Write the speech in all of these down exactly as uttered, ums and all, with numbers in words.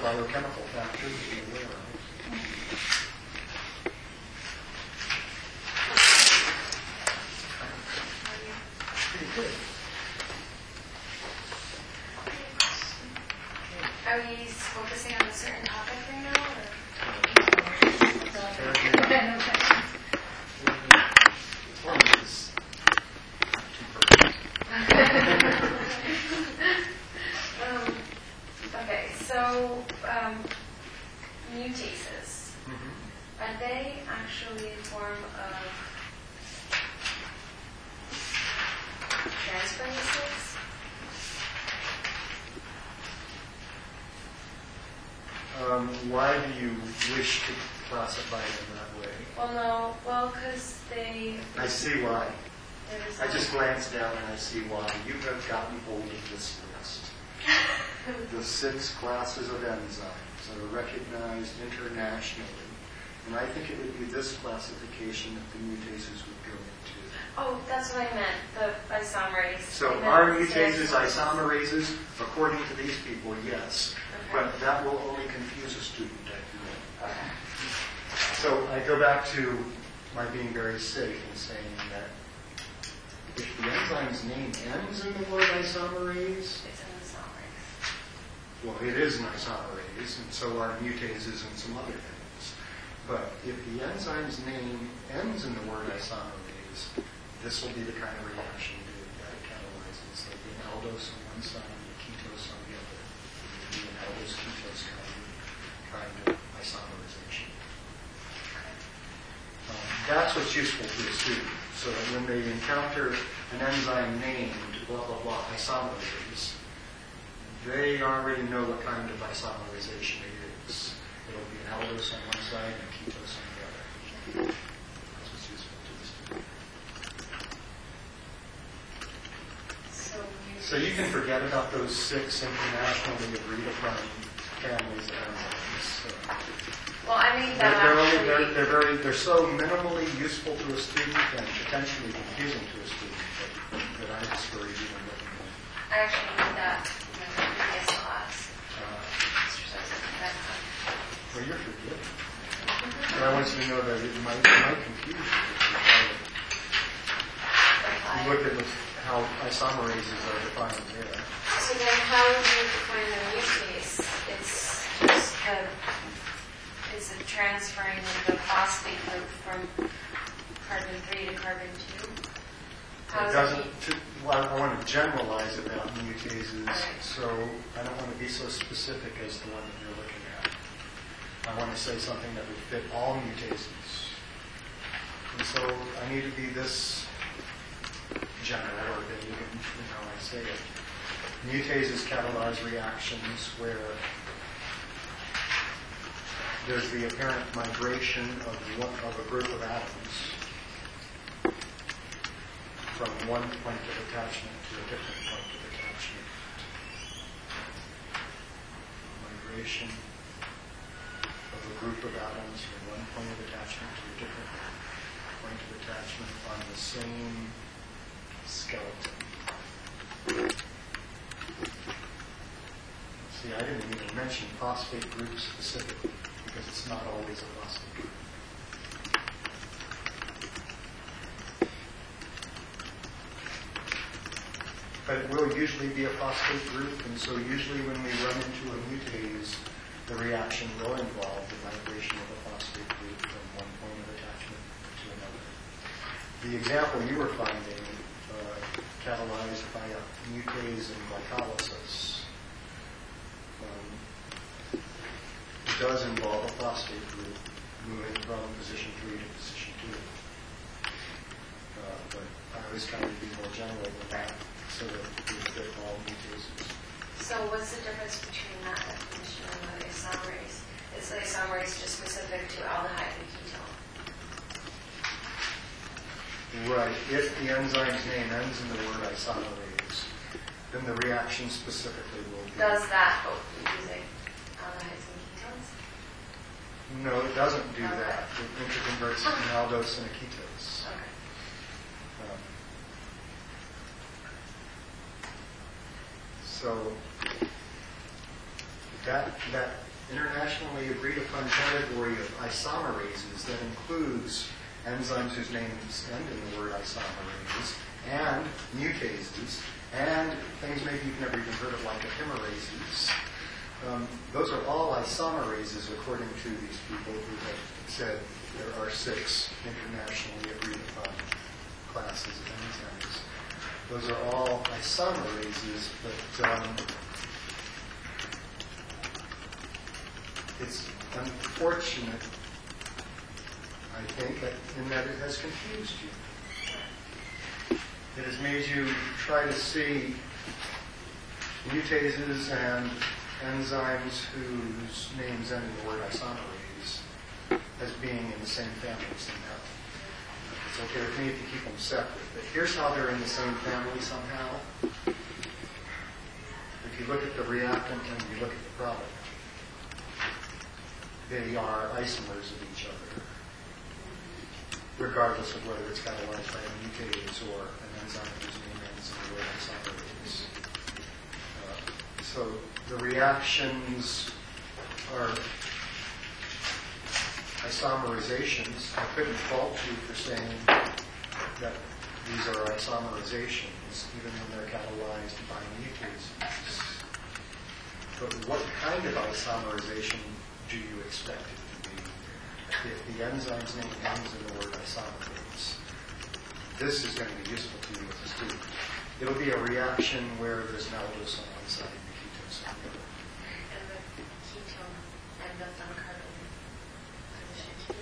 biochemical factor to be aware of. Pretty good. Are we focusing on a certain topic right now? Or? um, okay, so um, mutases, mm-hmm. are they actually a form of transferases? Um, why do you wish to classify them that way? Well, no. Well, because they... I see why. I no just glanced down and I see why. You have gotten hold of this list. The six classes of enzymes that are recognized internationally. And I think it would be this classification that the mutases would go into. Oh, that's what I meant, the isomerase. So are mutases isomerases? According to these people, yes. Okay. But that will only confuse a student, I feel. So I go back to my being very safe in saying that if the enzyme's name ends in the word isomerase, It's an isomerase. well, it is an isomerase, and so are mutases and some other things. But if the enzyme's name ends in the word isomerase, this will be the kind of reaction that it catalyzes. There'll be an aldose on one side and a ketose on the other. There'll be an aldose ketose kind of isomerization. Um, that's what's useful to a student, so that when they encounter an enzyme named blah blah blah isomerase, they already know what kind of isomerization it is. It'll be an aldose on one side and a ketose on the other. That's what's useful to the student. So you, So you can forget about those six internationally agreed upon families of enzymes. So well, I mean they're, that they're, only, actually... they're, they're very they're so minimally useful to a student and potentially confusing to a student that, that I discourage even looking at. I actually need that in my previous class. Uh, Exercise of medicine. well, you're forgiving. But I want you to know that it might, it might confuse you if you try to you look at the, how isomerases are defined there. So then how would you define a mutase? It's just the, it's a transferring of the phosphate group from carbon three to carbon two? How It is doesn't, it? to, well, I want to generalize about mutases, Okay. so I don't want to be so specific as the one that you're looking at. I want to say something that would fit all mutases. And so I need to be this general, or vague in how I say it. Mutases catalyze reactions where there's the apparent migration of one, of a group of atoms from one point of attachment to a different point of attachment. Migration of a group of atoms from one point of attachment to a different point of attachment on the same skeleton. See, I didn't even mention phosphate groups specifically because it's not always a phosphate group. But it will usually be a phosphate group, and so usually when we run into a mutase, the reaction will involve the migration of a phosphate group from one point of attachment to another. The example you were finding, uh, catalyzed by a mutase in glycolysis, um, it does involve a phosphate group moving from position three to position two. Uh, but I was trying to be more general than that, so that we fit all mutases. So what's the difference between that definition and the isomerase? Is the isomerase just specific to aldehyde and ketone? Right. If the enzyme's name ends in the word isomerase, then the reaction specifically will be... Does that both using aldehydes and ketones? No, it doesn't do Okay. that. It interconverts an aldose and a ketose. Okay. Um, so that that internationally agreed upon category of isomerases that includes enzymes whose names end in the word isomerase, and mutases, and things maybe you've never even heard of like epimerases. Um, those are all isomerases according to these people who have said there are six internationally agreed upon classes of enzymes. Those are all isomerases, but um, it's unfortunate, I think, that in that it has confused you. It has made you try to see mutases and enzymes whose names end in the word isomerase as being in the same family somehow. It's okay with me if you keep them separate, but here's how they're in the same family somehow. If you look at the reactant and you look at the product, they are isomers of each other, regardless of whether it's catalyzed by a mutase or an enzyme whose name ends in the word isomerase. Uh, so the reactions are isomerizations. I couldn't fault you for saying that these are isomerizations, even when they're catalyzed by mutases. But what kind of isomerization do you expect it to be? If the enzyme's name ends in the word isomerase, this is going to be useful to you as a student. It'll be a reaction where there's an aldose on one side and the ketose on the other. And the ketone ends up on carbon position two.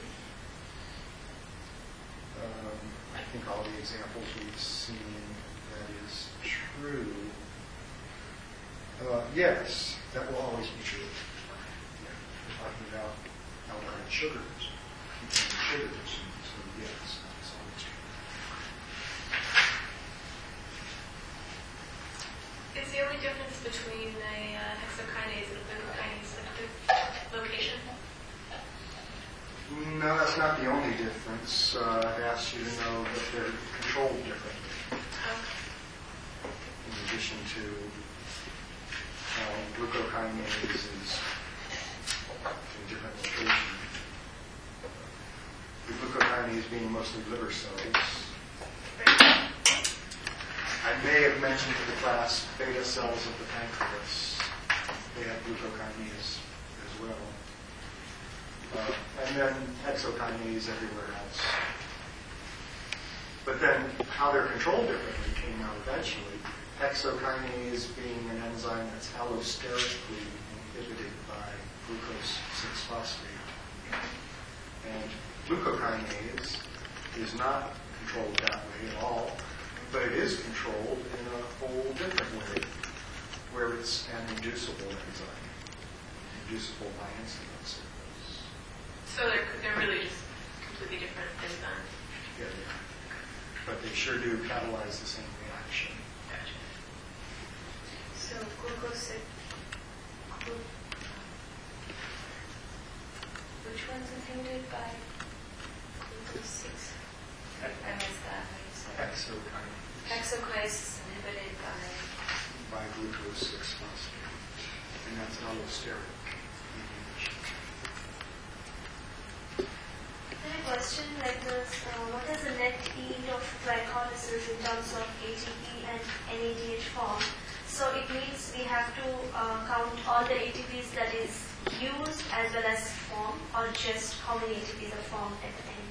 Um, I think all the examples we've seen, that is true. Uh, yes, that will always be true. Yeah, we're talking about alkaline sugars, ketone sugars, so yes, that's always true. Is the only difference between a uh, hexokinase and a glucokinase the location? No, that's not the only difference. Uh, I've asked you to know that they're controlled differently. In addition to uh, glucokinase is in different location. The glucokinase being mostly liver cells. I may have mentioned to the class beta cells of the pancreas. They have glucokinase as well. Uh, and then hexokinase everywhere else. But then how they're controlled differently came out eventually. Hexokinase being an enzyme that's allosterically inhibited by glucose six phosphate. And glucokinase is not controlled that way at all, but it is controlled in a whole different way, where it's an inducible enzyme, inducible by insulin circles. So they're, they're really just completely different enzymes. Yeah, they are. But they sure do catalyze the same reaction. Gotcha. So glucose, glu- which one's inhibited by glucose six? I I missed that. What you said. Hexokinase Hexokinase is inhibited by. by glucose six phosphate. And that's allosteric inhibition. I have a question like this. Uh, what is the net yield of glycolysis in terms of A T P and N A D H form? So it means we have to uh, count all the A T Ps that is used as well as formed, or just how many A T Ps are formed at the end?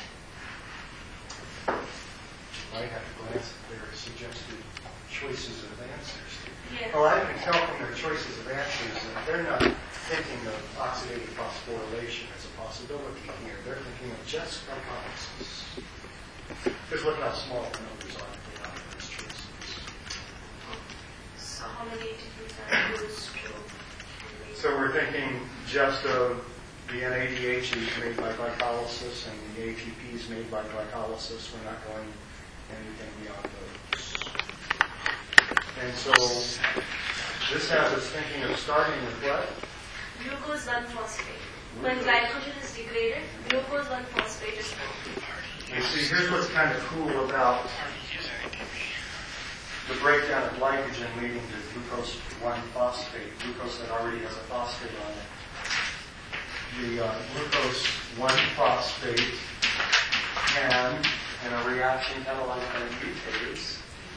I have to glance at their suggested choices of answers. Yeah. Oh, I can tell from their choices of answers that they're not thinking of oxidative phosphorylation as a possibility here. They're thinking of just glycolysis. Because look how small the numbers are if they have those choices. So how many A T Ps are used to? So we're thinking just of the N A D H is made by glycolysis and the A T Ps made by glycolysis. We're not going anything beyond those. And so this has us thinking of starting with what? Glucose one phosphate. When glycogen is degraded, glucose one phosphate is formed. You see, here's what's kind of cool about the breakdown of glycogen leading to glucose one phosphate, glucose that already has a phosphate on it. the uh, glucose one phosphate can, in a reaction catalyzed by mutase,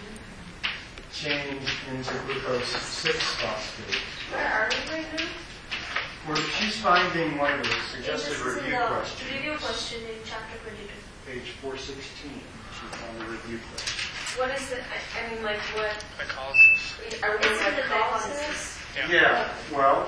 change into glucose six phosphate. Where are we right now? Where she's finding one of the This suggested is in review the questions. review question in chapter twenty-two. Page four sixteen, she found the review question. What is it? I, I mean, like, what? Glycolysis. Are we This is the glycolysis? Yeah. Yeah, well,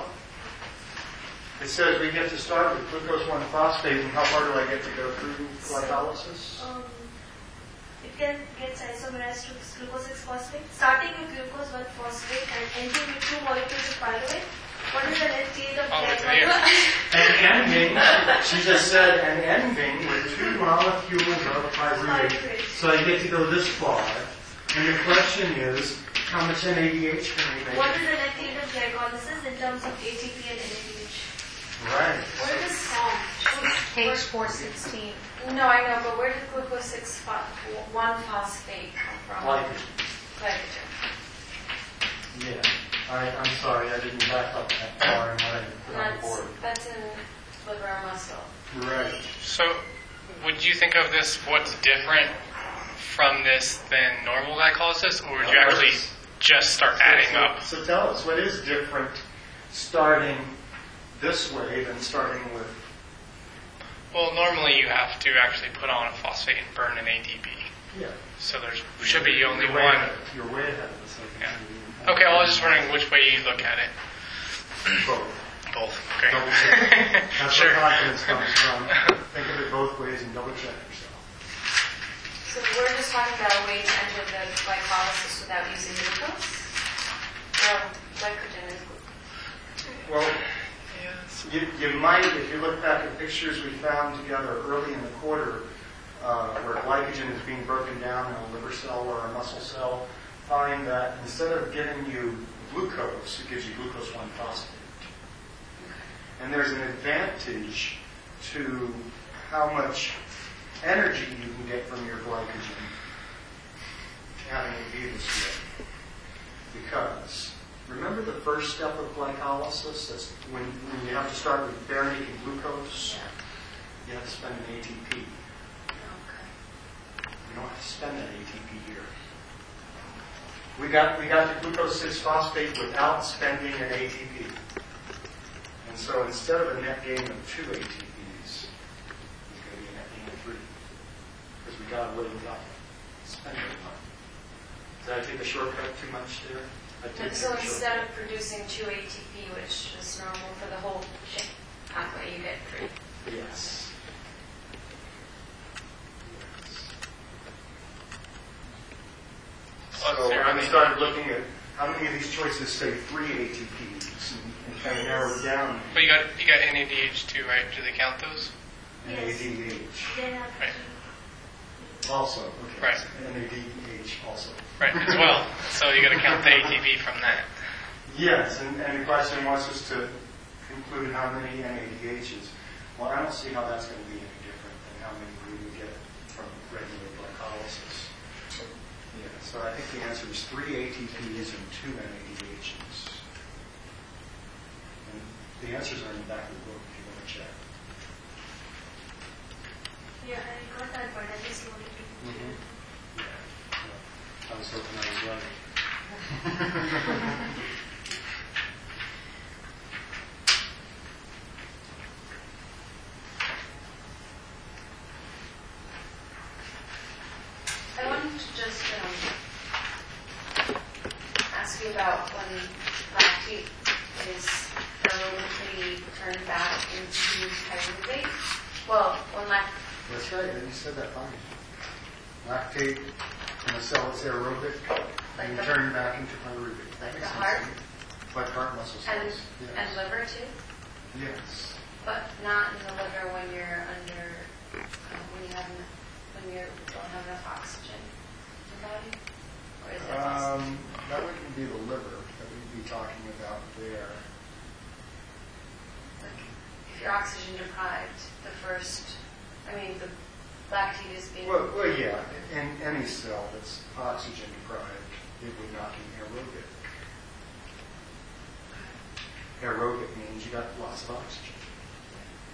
it says we have to start with glucose one phosphate, and how far do I get to go through glycolysis? Um, it can get isomerized to glucose six phosphate, starting with glucose one phosphate and ending with two molecules of pyruvate. What is the net state of All the way to the glycolysis? end. And ending, she just said, and ending with two molecules of pyruvate. So I get to go this far. And the question is, how much N A D H can we make? What is the net state of glycolysis in terms of A T P and N A D H? Right. Where does um, Page four sixteen. No, I know, but where did glucose six pho- one phosphate come from? Glycogen. Glycogen. Yeah. I, I'm sorry, I didn't back up that far and what I put on the That's, board. that's in liver and muscle. Right. So, would you think of this, what's different from this than normal glycolysis, or would you actually just start adding so, up? So tell us, what is different starting this way than starting with... Well, normally you have to actually put on a phosphate and burn an A T P. Yeah. So there should be only You're way one. ahead. You're way ahead of us. Yeah. Okay, well, I was just wondering which way you look at it. Both. Both. Okay. Double check. That's Sure. where confidence comes from. Think of it both ways and double check yourself. So we're just talking about a way to enter the glycolysis without using glucose? Well, glycogen is glucose. Well, Yes. you, you might, if you look back at pictures we found together early in the quarter, uh, where glycogen is being broken down in a liver cell or a muscle cell, find that instead of giving you glucose, it gives you glucose one phosphate. And there's an advantage to how much energy you can get from your glycogen having it be this way. Because remember the first step of glycolysis? That's when, when you have to start with bare naked glucose. You have to spend an A T P. Okay. You don't have to spend that A T P here. We got we got the glucose six phosphate without spending an A T P. And so instead of a net gain of two A T Ps, it's going to be a net gain of three. Because we got away without spending one. Did I take a shortcut too much there? I did And so take a instead shortcut. of producing two A T P, which is normal for the whole chain pathway, you get three. Yes. Oh, So there, I I mean- started looking at how many of these choices say three A T Ps and, and kind of narrow it down. But you got you got N A D H too, right? Do they count those? And A D H Then have Right. also. Okay. Right. And A D H also. Right, as well. So you got to count the A T P from that. Yes, and, and the question wants us to conclude how many N A D Hs. Well, I don't see how that's going to be any different than how many we would get from regular glycolysis. So, yeah, so I think the answer is three A T Ps and two N A D Hs. And the answers are in the back of the book if you want to check. Yeah, I got that, but I just wanted to. Mm-hmm. Yeah. I was hoping I was right. I wanted to just um, ask you about when lactate is aerobically turned back into pyruvate. Well, when lact That's right, you said that fine. Lactate in a cell is aerobic Like and the- turn back into pyruvate. like Makes the sense heart? to me. Like heart muscle and cells. Yes. and liver too, Yes. but not in the liver when you're under uh, when you have en- when you don't have enough oxygen in your body, or is it possible? Um, that wouldn't be the liver that we'd be talking about there. Like if you're oxygen deprived, the first, I mean the lactate is being Well, well, yeah, in any cell that's oxygen deprived, it would not be aerobic. Aerobic means you got lots of oxygen.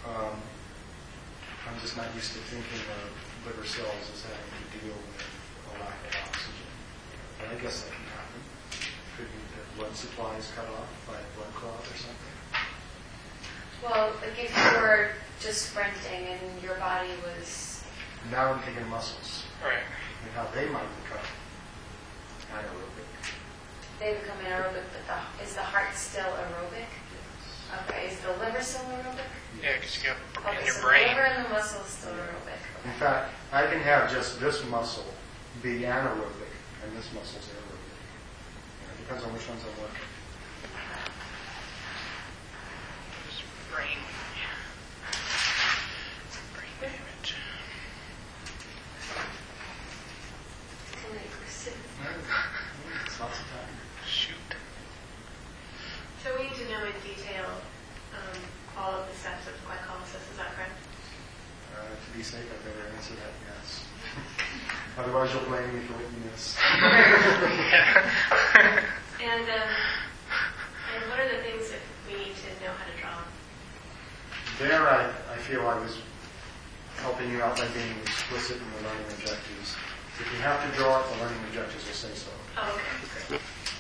Um, I'm just not used to thinking of liver cells as having to deal with a lack of oxygen. But I guess that can happen. Could be their blood supply is cut off by a blood clot or something. Well, like if you were just sprinting and your body was... Now I'm thinking muscles Right. and how they might become anaerobic. They become anaerobic, but the, is the heart still aerobic? Okay, is the liver still aerobic? Yeah, because you got Okay, in your so brain. the liver and the muscle is still aerobic. In fact, I can have just this muscle be anaerobic and this muscle's aerobic. You know, it depends on which ones I'm working. Just brain. Brain damage. It's lots of time. Shoot. So we need to know in detail um, all of the steps of glycolysis, is that correct? Uh, to be safe, I better answer that yes. Otherwise, you'll blame me for what you missed. And um, and what are the things that we need to know how to draw? There, I, I feel I was helping you out by being explicit in the learning objectives. If you have to draw it, the learning objectives will say so. Oh, okay, great.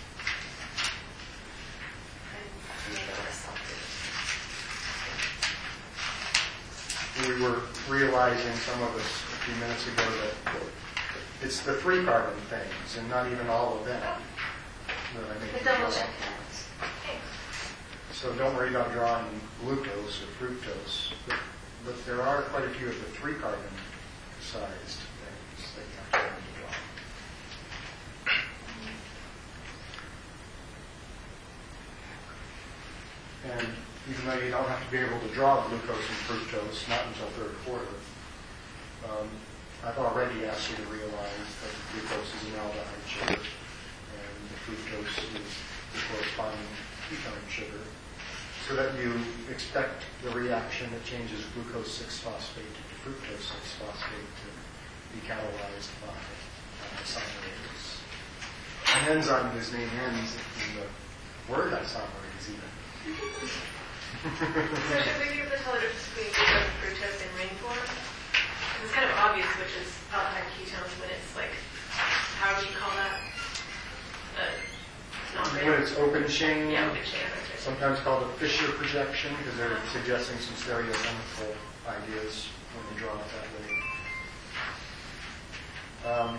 We were realizing, some of us a few minutes ago, that it's the three carbon things and not even all of them that I make The you double draw. check counts. So don't worry about drawing glucose or fructose, but, but there are quite a few of the three carbon sized things that you have to learn to draw. And even though you don't have to be able to draw glucose and fructose, not until third quarter, um, I've already asked you to realize that glucose is an aldehyde sugar, and the fructose is the corresponding ketone sugar, so that you expect the reaction that changes glucose six phosphate to fructose six phosphate to be catalyzed by uh, isomerase. An enzyme whose name ends in the word isomerase even. So should we be able to tell the difference between glucose and fructose in ring form? Because it's kind of obvious which is aldehyde ketones, but it's like, how would you call that? Uh, not ring. When it's open chain, Yeah, open chain. That's right. sometimes called a Fischer projection, because they're suggesting some stereochemical ideas when you draw it that way. Um,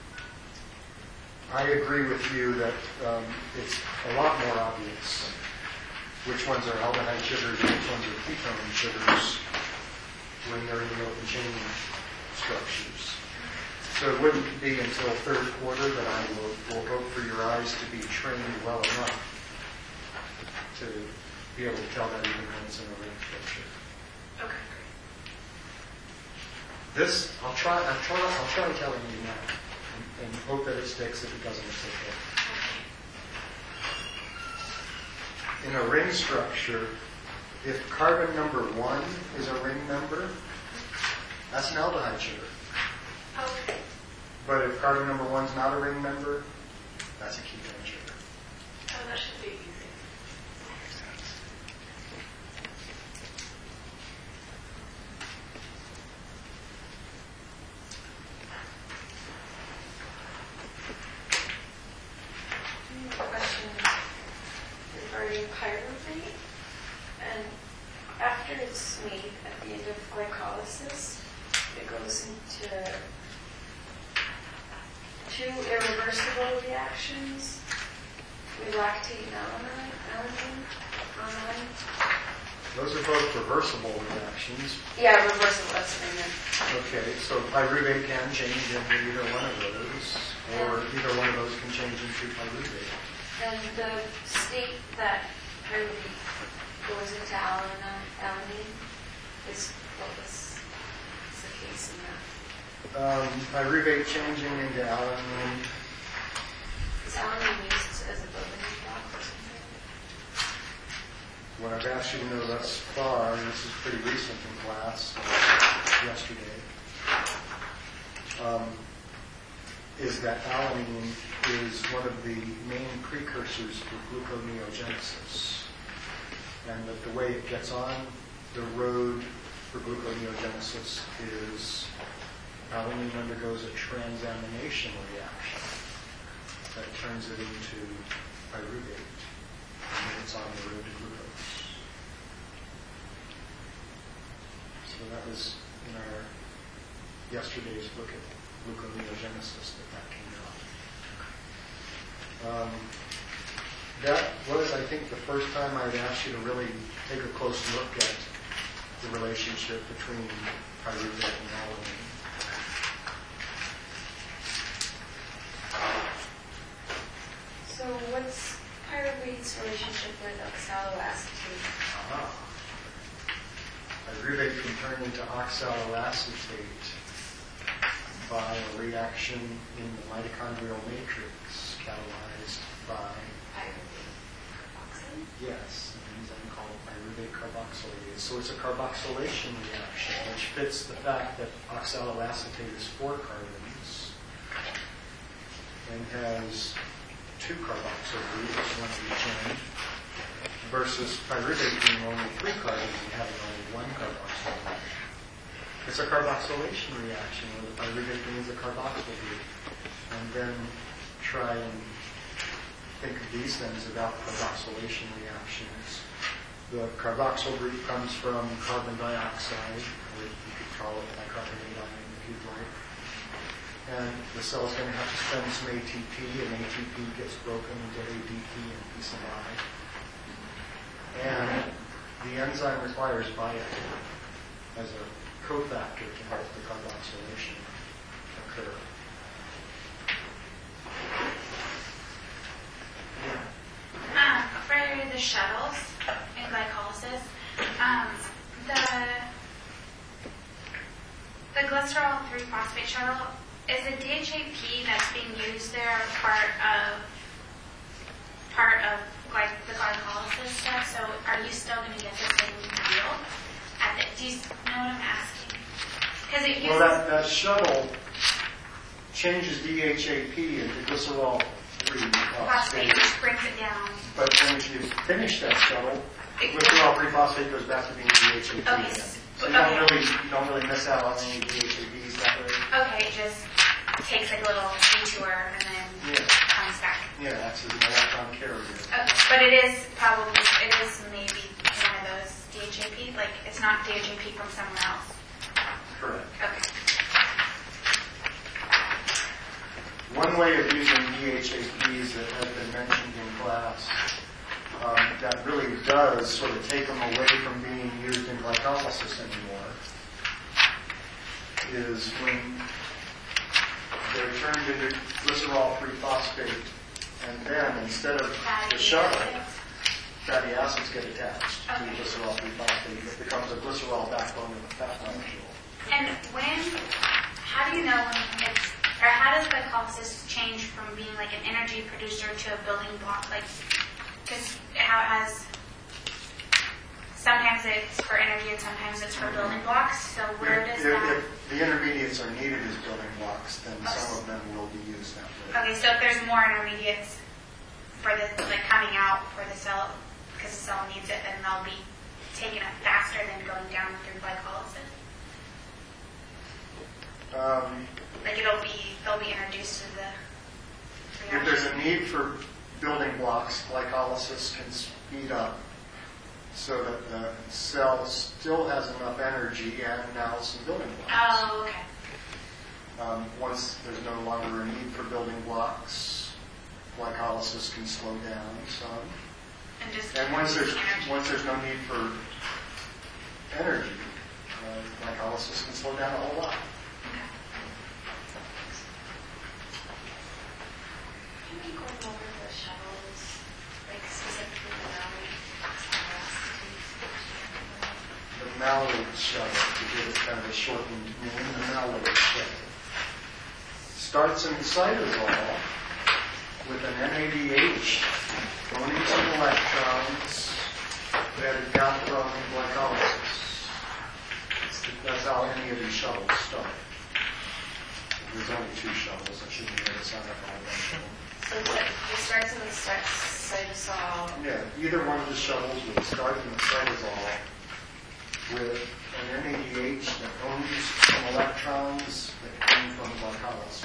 I agree with you that um, it's a lot more obvious which ones are aldehyde sugars and which ones are ketone sugars when they're in the open chain structures. So it wouldn't be until third quarter that I will, will hope for your eyes to be trained well enough to be able to tell that even when it's in a ring structure. Okay, great. This, I'll try, I'll try, I'll try telling you now and, and hope that it sticks. If it doesn't, it's okay. In a ring structure, if carbon number one is a ring member, that's an aldehyde sugar. Okay. But if carbon number one's not a ring member, that's a ketone sugar. Oh, that should be easy. Question regarding pyruvate, and after it's made at the end of glycolysis, it goes into two irreversible reactions. We lactate and alanine, alanine, alanine. Those are both reversible reactions. Yeah, reversible, that's what I meant. Okay, so pyruvate can change into either one of those, or either one of those can change into pyruvate. And the state that pyruvate goes into alanine, alanine is what was is the case in that. Um, pyruvate changing into alanine. Is alanine used as a building block or something? What I've asked you to know thus far, and this is pretty recent in class, yesterday, um, is that alanine is one of the main precursors to gluconeogenesis. And that the way it gets on the road for gluconeogenesis is alanine undergoes a transamination reaction that turns it into pyruvate, and then it's on the road to glucose. So that was in our yesterday's book at gluconeogenesis that that came out. Um, that was, I think, the first time I'd asked you to really take a close look at the relationship between pyruvate and alanine. So what's pyruvate's relationship with oxaloacetate? Ah. Pyruvate can turn into oxaloacetate by a reaction in the mitochondrial matrix catalyzed by, Pyruvate carboxylase? yes, an enzyme called pyruvate carboxylase. So it's a carboxylation reaction, which fits the fact that oxaloacetate is four carbons and has two carboxyl groups, one at each end, versus pyruvate being only three carbons and having only one carboxyl group. It's a carboxylation reaction where the pyruvate means a carboxyl group. And then try and think of these things about carboxylation reactions. The carboxyl group comes from carbon dioxide, or you could call it bicarbonate ion if you'd like. And the cell's going to have to spend some A T P, and A T P gets broken into A D P and P sub I. And the enzyme requires biotin as a cofactor to help the carboxylation occur. Um, for the shuttles in glycolysis, um, the the glycerol three phosphate shuttle, is the D H A P that's being used there part of part of gly- the glycolysis stuff? So are you still going to get the same yield? At the, do you know what I'm asking? Because it uses Well, that, that shuttle changes D H A P into glycerol three phosphate, phosphate. which brings it down. But when you finish that shuttle, glycerol three phosphate goes back to being D H A P Okay. again. So you don't Okay. really you don't really miss out on any D H A Ps that way. Okay, it just takes like a little detour and then Yeah. comes back. Yeah, that's an electron carrier. Okay, but it is probably, it is maybe one of those D H A P, like it's not D H A P from somewhere else. Correct. Okay. One way of using D H A Ps that has been mentioned in class um, that really does sort of take them away from being used in glycolysis anymore is when they're turned into glycerol three phosphate, and then instead of the shuttle, fatty acids get attached to the glycerol three phosphate. It becomes a glycerol backbone of a fat molecule. And when, how do you know when it's, or how does glycolysis change from being like an energy producer to a building block? Like, because how it has, sometimes it's for energy and sometimes it's for building blocks. So where does If, that? if the intermediates are needed as building blocks, then some of them will be used that way. Okay, so if there's more intermediates for the, like coming out for the cell, because the cell needs it, then they'll be taken up faster than going down through glycolysis. Um, Like it'll be, they'll be introduced to the if reaction. there's a need for building blocks, glycolysis can speed up so that the cell still has enough energy and now some building blocks. Oh, okay. Um, once there's no longer a need for building blocks, glycolysis can slow down some. And just And once there's energy. once there's no need for energy, uh, glycolysis can slow down a whole lot. Can we go over the shuttles, like specifically the The malate shuttle, to give it kind of a shortened name, the malate shuttle, starts in cytosol with an N A D H owning some electrons that are down from glycolysis. That's how any of these shuttles start. There's only two shuttles. I shouldn't be able to sign up all of them. So what, it starts in the start cytosol. Yeah, either one of the shuttles would start in the cytosol with an N A D H that owns some electrons that come from glycolysis.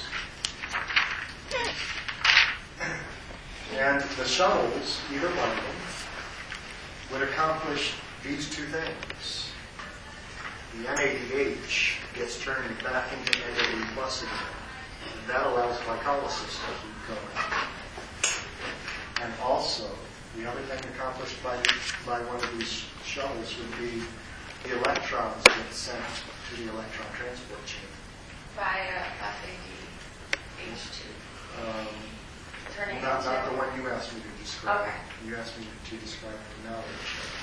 And the shuttles, either one of them, would accomplish these two things. The N A D H gets turned back into N A D plus again. That allows glycolysis to keep going. And also, the other thing accomplished by, by one of these shuttles would be the electrons get sent to the electron transport chain. Via F A D H two. Um, Turning not, into... not the one you asked me to describe. Okay. You asked me to describe the malate shuttle.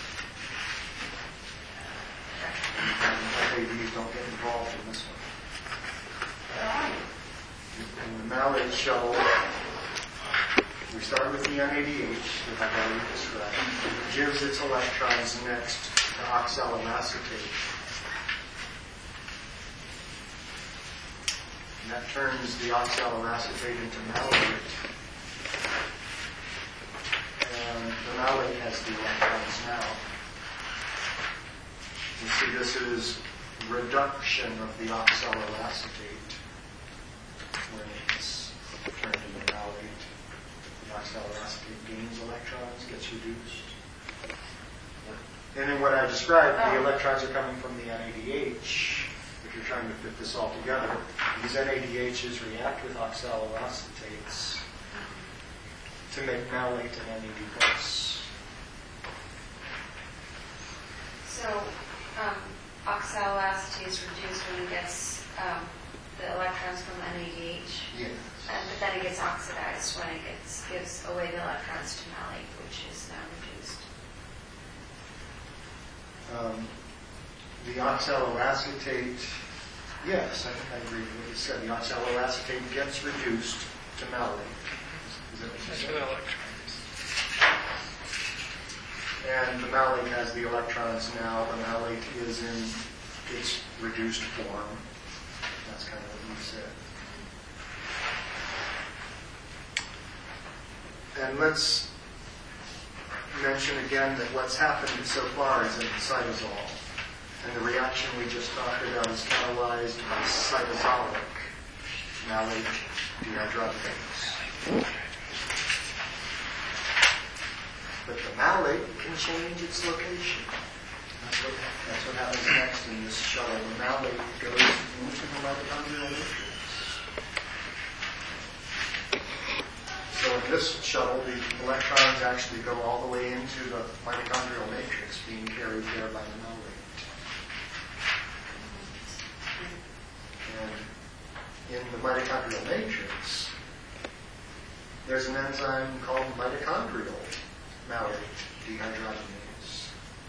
F A Ds don't get involved in this one. In the malate shuttle, we start with the N A D H that I've already described. It gives its electrons next to oxaloacetate. And that turns the oxaloacetate into malate. And the malate has the electrons now. You see, this is reduction of the oxaloacetate when it's turned into malate. The oxaloacetate gains electrons, gets reduced. And then what I described, the electrons are coming from the N A D H. If you're trying to fit this all together, these N A D Hs react with oxaloacetates to make malate and N A D plus. So, um, oxaloacetate is reduced when it gets um, the electrons from N A D H. Yes. And, but then it gets oxidized when it gets gives away the electrons to malate, which is now reduced. Um, the oxaloacetate, yes, I think I agree with what you said. The oxaloacetate gets reduced to malate. Is that what you Just said? for the electrons. And the malate has the electrons now. The malate is in its reduced form. That's kind of what you said. And let's mention again that what's happened so far is in cytosol. And the reaction we just talked about is catalyzed by cytosolic malate dehydrogenase. But the malate can change its location. That's what, that's what happens next in this shuttle. The malate goes into the mitochondrial matrix. So in this shuttle, the electrons actually go all the way into the mitochondrial matrix, being carried there by the malate. And in the mitochondrial matrix, there's an enzyme called mitochondrial malate dehydrogenase.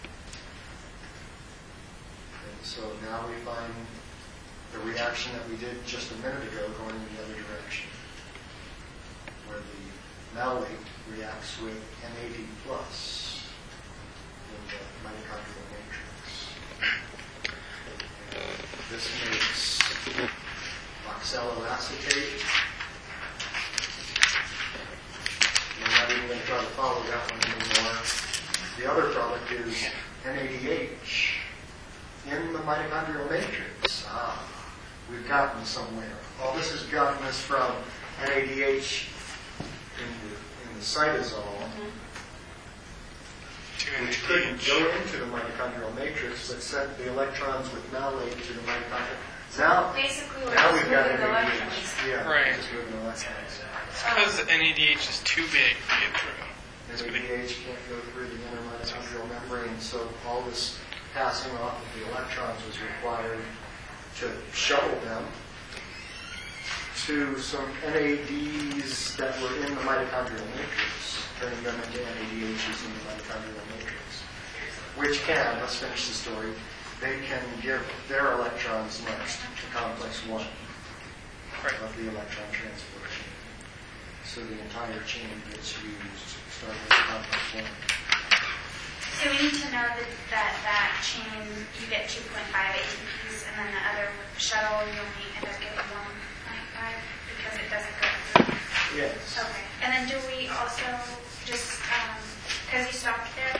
And so now we find the reaction that we did just a minute ago going in the other direction, where the malate reacts with N A D plus in the mitochondrial matrix. This makes oxaloacetate. We're not even going to try to follow that one anymore. The other product is N A D H in the mitochondrial matrix. Ah, we've gotten somewhere. All this has gotten us from N A D H in the, in the cytosol, which couldn't go into the mitochondrial matrix, but sent the electrons with malate to the mitochondrial. Now, Basically, we're now just we've got moving N A D H. electrons. Yeah, Right. just moving electrons. It's because the N A D H is too big to get through. N A D H can't go through the inner mitochondrial membrane, so all this passing off of the electrons was required to shuttle them to some N A Ds that were in the mitochondrial matrix, turning them into N A D Hs in the mitochondrial matrix, which can, let's finish the story, they can give their electrons next to complex one Right. of the electron transport chain. So the entire chain gets used, starting with complex one. So we need to know that that, that chain, you get two point five A T Ps, and then the other shuttle, you only end up getting one point five because it doesn't go through. Yes. Okay. And then do we also just, because you stopped there,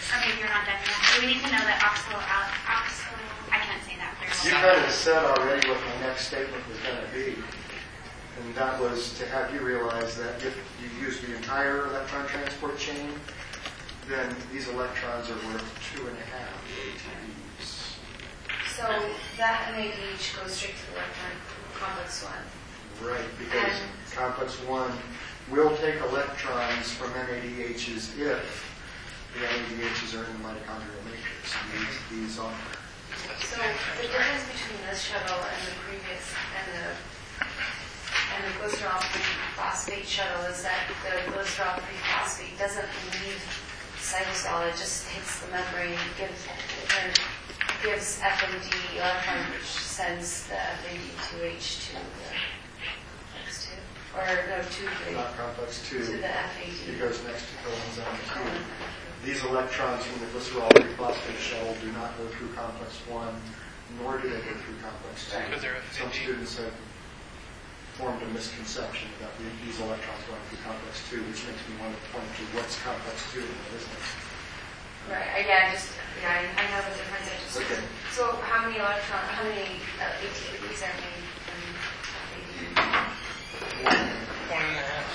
Or maybe you're not done yet. Do we need to know that oxalo, oxalo, I can't say that very You well. kind of said already what my next statement was going to be, and that was to have you realize that if you use the entire electron transport chain, then these electrons are worth two and a half A T Bs. So that N A D H goes straight to the electron complex one. Right, because And- complex one will take electrons from N A D Hs if the N A D Hs are in the mitochondrial matrix. And these, these are. So the difference between this shuttle and the previous and the and the glycerol free phosphate shuttle is that the glycerol free phosphate doesn't leave cytosol, it just hits the membrane, gives and gives F M D electron, which sends the F A D two H to the complex two, or no, to the Not complex two. to the F A D. It goes next to coenzyme two. These electrons from the glycerol-free phosphate shuttle do not go through complex one, nor do they go through complex two. Because they're Some F A D. students have formed a misconception about the, these electrons going through complex two, which makes me want to point to what's complex two and what isn't. Right, I- yeah, I just, yeah, I, I know the difference, I just. Okay. So how many electron, how many uh, A T Bs are made from F A D? One and a half.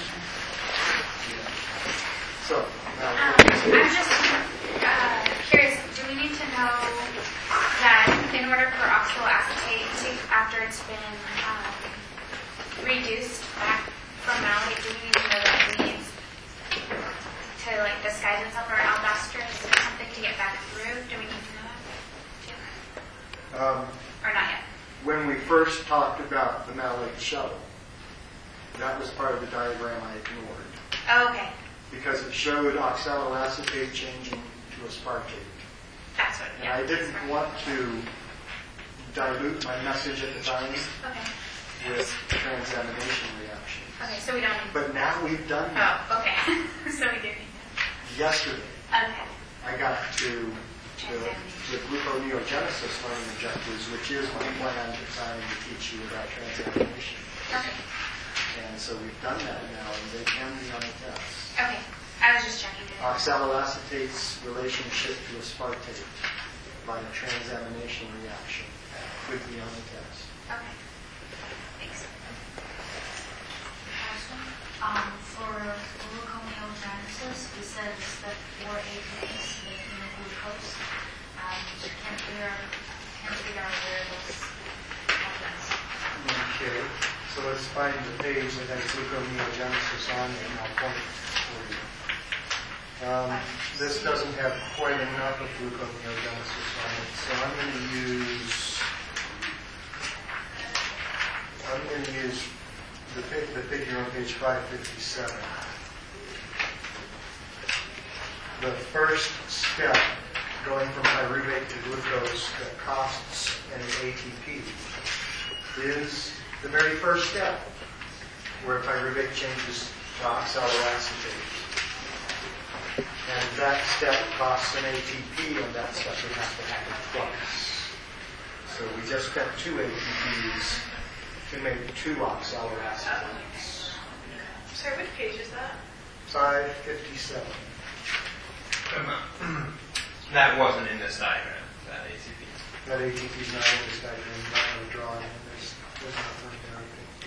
So, now, Um, I'm just uh, curious, do we need to know that in order for oxaloacetate to, after it's been um, reduced back from malate, do we need to know that it needs to like disguise itself or aldosterone or something to get back through? Do we need to know that too? um, Or not yet? when we first talked about the malate shuttle, that was part of the diagram I ignored, Oh, okay. because it showed oxaloacetate changing to aspartate. That's what, And yeah. I didn't that's right. want to dilute my message at the time Okay. with transamination reaction. Okay, so we don't need But now we've done that. Oh, okay. So we do need Yesterday, that. Okay. I got to the, the gluconeogenesis learning objectives, which is my plan at the time to teach you about transamination. Okay. And so we've done that now, and they can be on the test. Okay. I was just checking. It. Oxaloacetate's relationship to aspartate by a transamination reaction could be on the test. Okay. Thanks. Um, for gluconeogenesis, we said it's the four A T Ps making the glucose. Um, can't figure out, can't figure out where those happens. Okay, so let's find the page that has gluconeogenesis on it, and I'll point for you. Um, this doesn't have quite enough of gluconeogenesis on it, so I'm going to use I'm going to use the, fi- the figure on page five fifty-seven. The first step, going from pyruvate to glucose that costs an A T P, is the very first step, where pyruvate changes to oxaloacetate. And that step costs an A T P, and that step would have to happen twice. So we just spent two A T Ps to make two oxaloacetates. Sorry, which page is that? five fifty-seven. That wasn't in this diagram, that A T P. That A T P is not in this diagram, not in the drawing. There's, there's nothing there.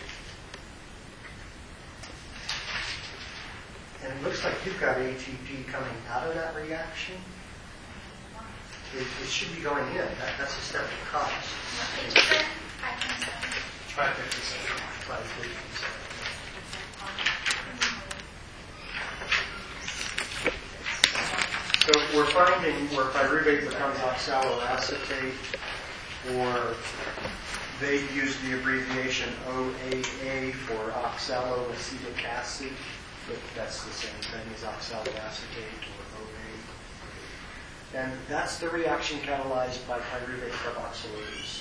And it looks like you've got A T P coming out of that reaction. It, it should be going in. That, that's a step of cost. What page is it? Five point seven. five fifty-seven. five fifty-seven. So we're finding where pyruvate becomes oxaloacetate, or they use the abbreviation O A A for oxaloacetic acid, but that's the same thing as oxaloacetate or O A. And that's the reaction catalyzed by pyruvate carboxylase.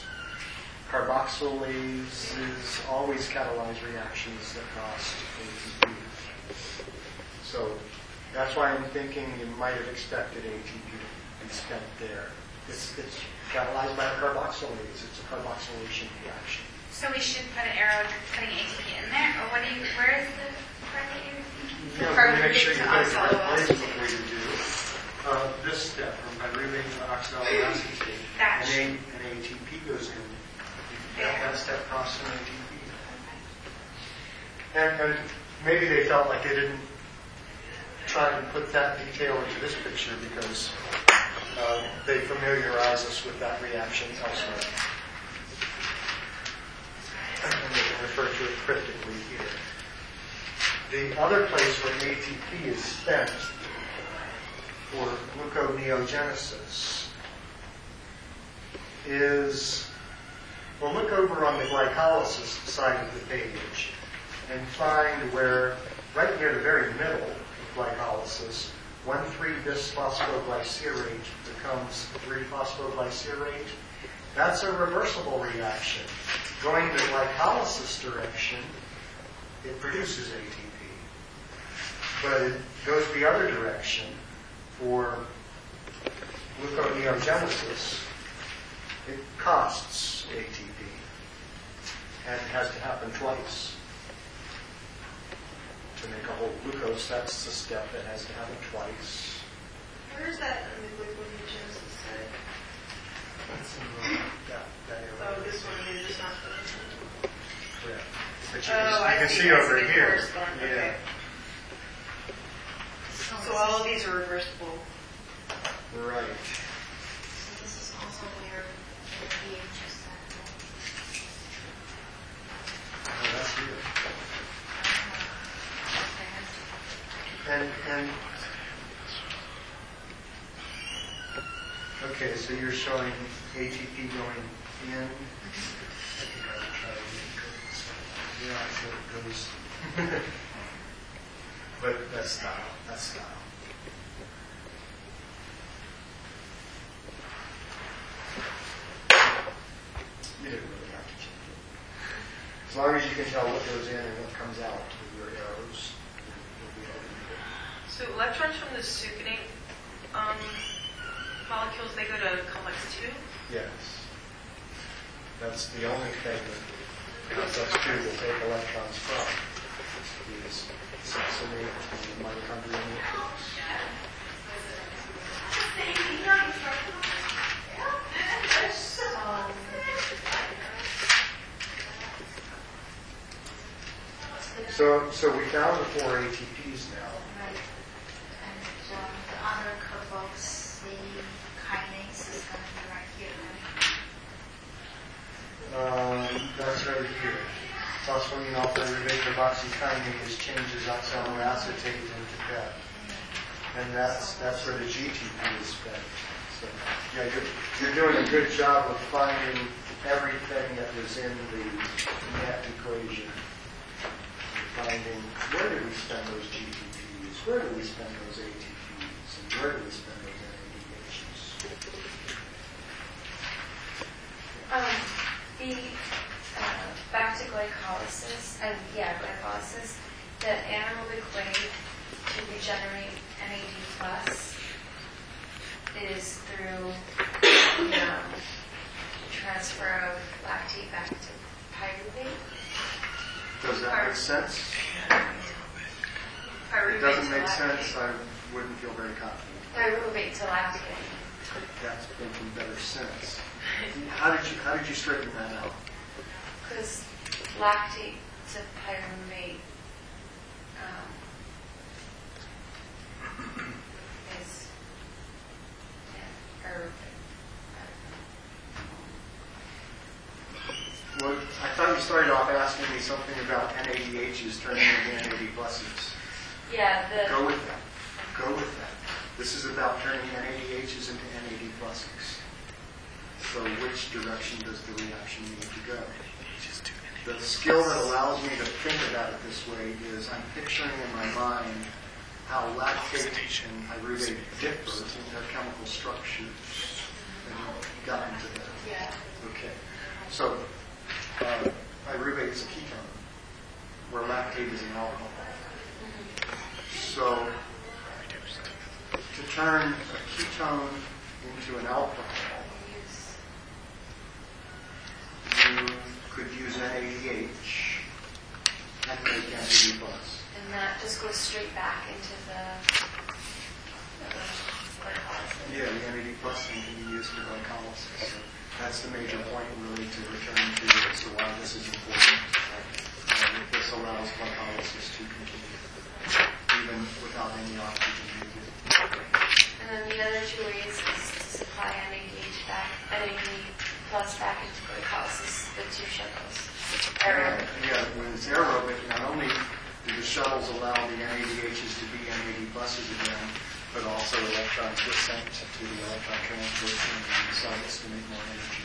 Carboxylases always catalyze reactions that cost A T P. So that's why I'm thinking you might have expected A T P to be spent there. It's, it's catalyzed by a carboxylase. It's a carboxylation reaction. So we should put an arrow putting A T P in there, or what do you? Where is the part that you're thinking? You know, Part make sure you to put it in the right place oxaloacetate. before you do uh, this step. A, an A T P goes in, that, that step crosses an A T P. And, and maybe they felt like they didn't try and put that detail into this picture because uh, they familiarize us with that reaction elsewhere. And they can refer to it cryptically here. The other place where A T P is spent for gluconeogenesis is, well, look over on the glycolysis side of the page and find where, right near the very middle of glycolysis, one three bisphosphoglycerate becomes three phosphoglycerate. That's a reversible reaction. Going the glycolysis direction, it produces A T P. But it goes the other direction for gluconeogenesis. It costs A T P. And it has to happen twice. To make a whole glucose, that's the step that has to happen twice. Where is that on the gluconeogenesis side? That's in the, that, that area. Oh, this one is just not the Correct. But you Oh, can, you I can see. see I over see the here. corresponding. Okay. So all of these are reversible. Right. So this is also where the pH is set. Oh, that's here. And, and, okay, so you're showing A T P going in. I think I would try to make it go this way. Yeah, so it goes. But that's style. That's style. You didn't really have to change it. As long as you can tell what goes in and what comes out with your arrows. So electrons from the succinate um, molecules, they go to complex two? Yes. That's the only thing that complex two will take electrons from. Is succinate and the mitochondrial nucleus. So, so we found the four A T Ps now. Right. And um, the other carboxy kinase is going to be right here, right? Um, that's right here. Phospholine alpha-pyruvate carboxykinase changes oxaloacetate into P E P. And that's that's where the G T P is spent. So, yeah, you're, you're doing a good job of finding everything that was in the net equation. You're finding where did we spend those G T Ps, where did we spend those A T Ps, and where did we spend those N A D Hs. Um, the, uh, back to glycolysis, and yeah, glycolysis, the anaerobic way to regenerate N A D plus is through um, transfer of lactate back to pyruvate. Does that make sense? Pyruvate It doesn't to make lactate. sense. I wouldn't feel very confident. Pyruvate to lactate. That's making better sense. How did you How did you straighten that out? Because lactate to pyruvate um, is, yeah, or, Well, I thought you started off asking me something about N A D Hs turning into N A D pluses. yeah, the, Go with that. Go with that. This is about turning N A D Hs into N A D pluses. So which direction does the reaction need to go? The skill that allows me to think about it this way is I'm picturing in my mind how lactate and pyruvate differ in their chemical structures. And you've gotten to that. yeah, Okay. So uh, pyruvate is a ketone, where lactate is an alcohol. So to turn a ketone into an alcohol, you could use N A D H and make N A D plus. and that just goes straight back into the, the glycolysis. Yeah, the N A D plus can be used for glycolysis. So That's the major point really to return to as to why this is important. Uh, this allows glycolysis to continue, even without any oxygen needed. And then the other two ways is to supply N A D H back, N A D plus back into glycolysis, the two shuttles. Uh, yeah, when it's aerobic, not only do the shuttles allow the N A D Hs to be N A D pluses again, but also electrons get sent to the electron transport chain in the cells to make more energy.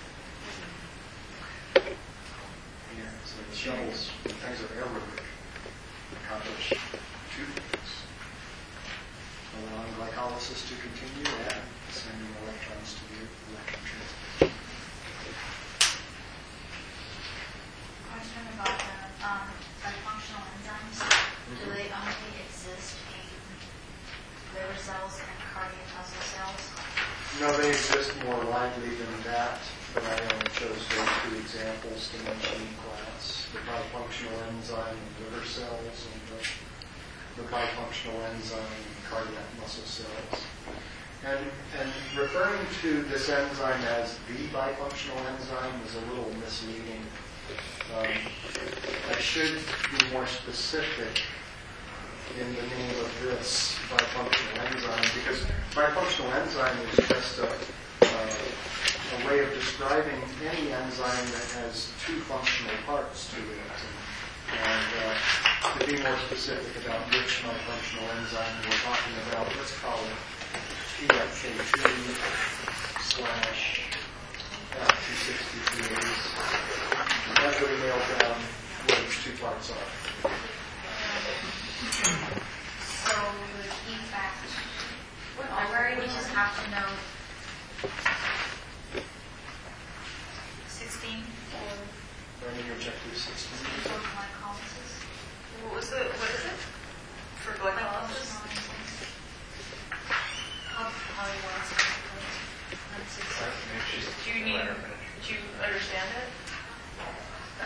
Yeah, so the shuttles, when things are aerobic, accomplish two things. Allowing glycolysis to continue and sending electrons to the electron transport. Question about the um, bifunctional enzymes. Do they only exist in liver cells and cardiac muscle cells? No, they exist more widely than that, but I only chose those two examples to mention in class. The bifunctional enzyme in liver cells and the, the bifunctional enzyme in cardiac muscle cells. And, and referring to this enzyme as the bifunctional enzyme is a little misleading. Um, I should be more specific in the name of this bifunctional enzyme, because bifunctional enzyme is just a, uh, a way of describing any enzyme that has two functional parts to it. And uh, to be more specific about which bifunctional enzyme we're talking about, let's call it P F K two slash F two sixty-three A's. That really nails down what its two parts are. So the key fact, library, we just have to know sixteen for Learning objective sixteen. for glycolysis. What was the, what is it? For glycolysis? How, how it works. Let's see. Do you need, do you understand it? Uh,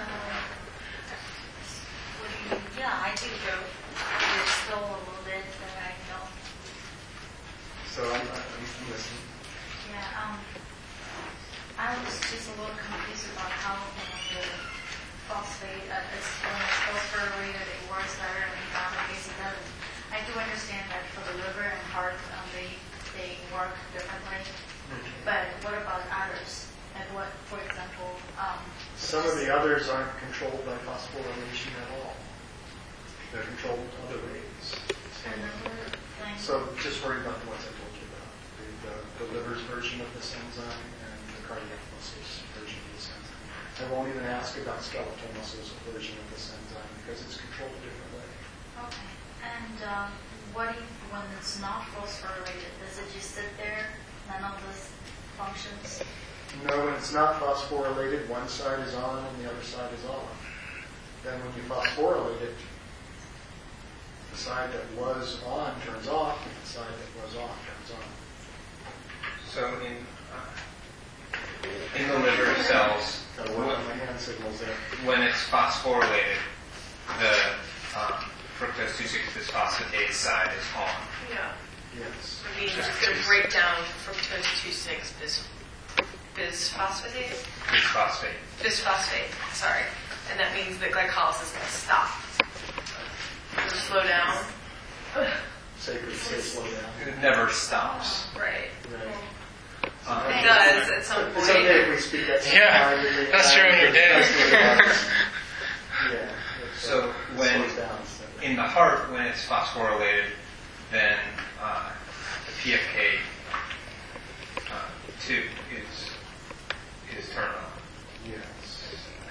what do you mean? Yeah, I think there- there's still a little bit that I don't. So I'm, I'm listening. Yeah, um, I was just a little confused about how you know, the phosphate, uh, it's, when it's phosphorylated, it works better and gamma base it doesn't. I do understand that for the liver and heart, um, they they work differently. But what about others? And what, for example, um, Some of the others aren't controlled by phosphorylation at all. They're controlled other ways. another thing? So just worry about the ones I told you about. The, the, the liver's version of this enzyme and the cardiac muscles version of this enzyme. I won't even ask about skeletal muscles version of this enzyme because it's controlled a different way. Okay. And um, what if when it's not phosphorylated, does it just sit there, none of this functions? No, when it's not phosphorylated, one side is on and the other side is on. Then when you phosphorylate it, the side that was on turns off, and the side that was off turns on. So in uh, in the liver cells, Got to work on my hand signals there. when it's phosphorylated, the um, fructose two six bisphosphatase side is on. Yeah. Yes. I mean, it's going to break down fructose two six bis, bisphosphate? Bisphosphate. Bisphosphate, sorry. And that means that glycolysis is going to stop. It'll slow down. Sacred say slow down. It never stops. Right. Right. Um, It does at some It's okay if point. we speak at some Yeah, time. We- that's true when you're dead. Yeah. it, So uh, when- slows down, so. In the heart, when it's phosphorylated, then uh, the P F K two is is turned on. Yes.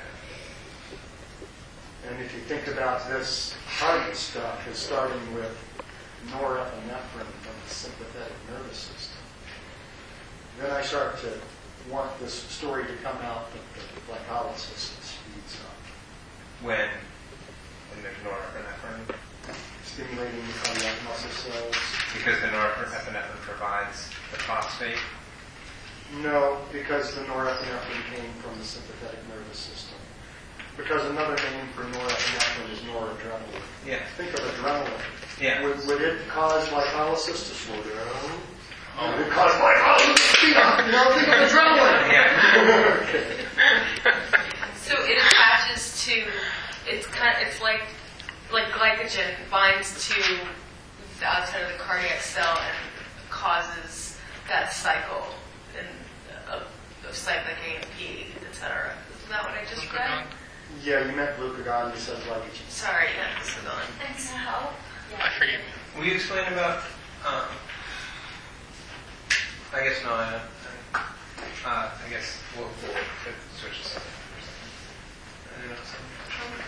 And if you think about this heart stuff as starting with norepinephrine from the sympathetic nervous system, then I start to want this story to come out that the glycolysis speeds up, When when there's norepinephrine, stimulating the cardiac muscle cells. because the norepinephrine provides the phosphate. No, because the norepinephrine came from the sympathetic nervous system. Because another name for norepinephrine is noradrenaline. Yeah. Think of adrenaline. Yeah. Would, would it cause glycolysis to slow down? And it caused glycolysis speed up, you know, think of adrenaline. So it attaches to, it's kind of, it's like, like glycogen binds to the outside of the cardiac cell and causes that cycle in, of, of cyclic A M P, et cetera. Isn't that what I just read? Yeah, you meant glucagon, you said glycogen. Sorry, yeah, glucagon. Thanks for help. I forget. Will you explain about, um, I guess no, I, I, uh, I guess we'll, we'll switch to something for a second. I don't know, something.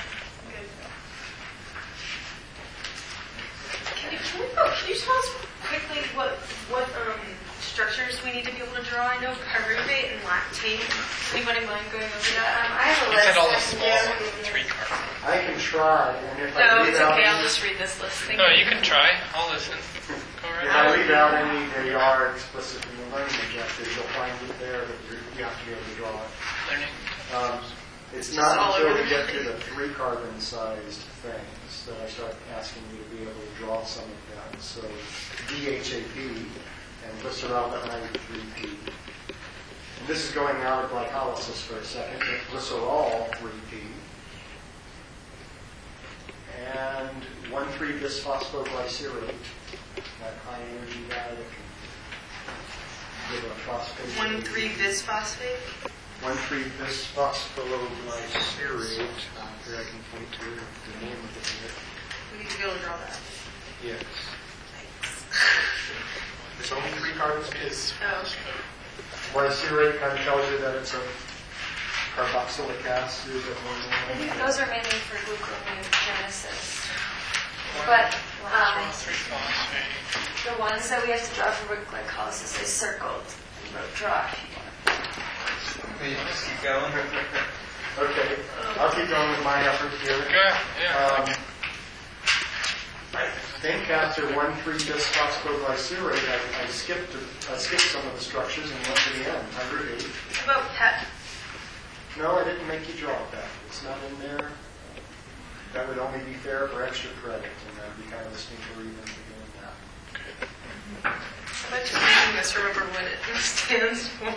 Can you, can, we go, can you tell us quickly what what um, structures we need to be able to draw? I know pyruvate and lactate. Does anybody mind going over that? Um, I have a You list. said all the I can small do. three carbon. I can try, and if I No, leave it's out okay. any, I'll just read this list. Thank No, you can try. I'll listen. Go right if ahead. I leave out any, they are explicit in the learning objectives. You'll find it there, but you you have to be able to draw it. Learning. Um, it's Just not all until over we the get to place. the three carbon sized things that I start asking you to be able to draw some of them. So D H A P and glyceraldehyde three P. And this is going out of glycolysis for a second. But glycerol three P. And one three bisphosphoglycerate, that high energy guy that can give a phosphate. One three bisphosphate. one three bisphosphoglycerate. Here I can point to the name of it here. We need to be able to draw that. Yes. Thanks. It's only three carbons. Is Oh, okay. Glycerate kind of tells you that it's a carboxylic acid. I think those are mainly for gluconeogenesis. But um, three phosphate. the ones that we have to draw for glycolysis, I circled and wrote draw if you want. Will you just keep going? Okay, I'll keep going with my effort here. Good. Yeah. Um, I think after one three bisphosphoglycerate, I, I skipped I skipped some of the structures and went to the end. Pyruvate. What about pep? No, I didn't make you draw that. It's not in there. That would only be fair for extra credit, and that'd be kind of a sneaker even for doing that. I'm not just making us remember what it stands for.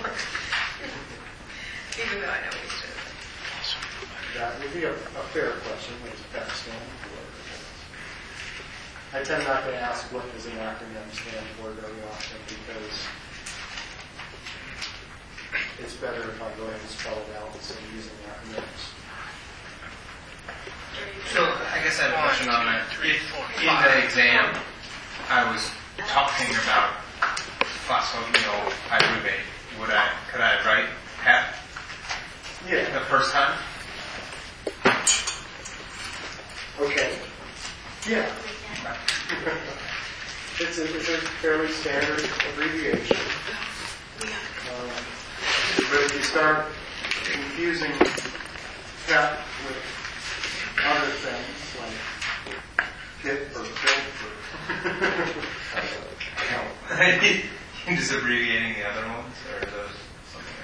Even though I know we should. That would be a, a fair question. What does PEP stand for? I tend not to ask what does an acronym stand for very often because it's better if I go ahead and spell it out instead of using acronyms. So I guess I have a question on that. Three, four, In five. the exam, I was talking about phosphoenol pyruvate. Would I, could I write PEP Yeah. the first time? Okay. Yeah. It's a, it's a fairly standard abbreviation. Um, but if you start confusing PEP with other things like PIP or PILP or You're just abbreviating the other ones, or are those something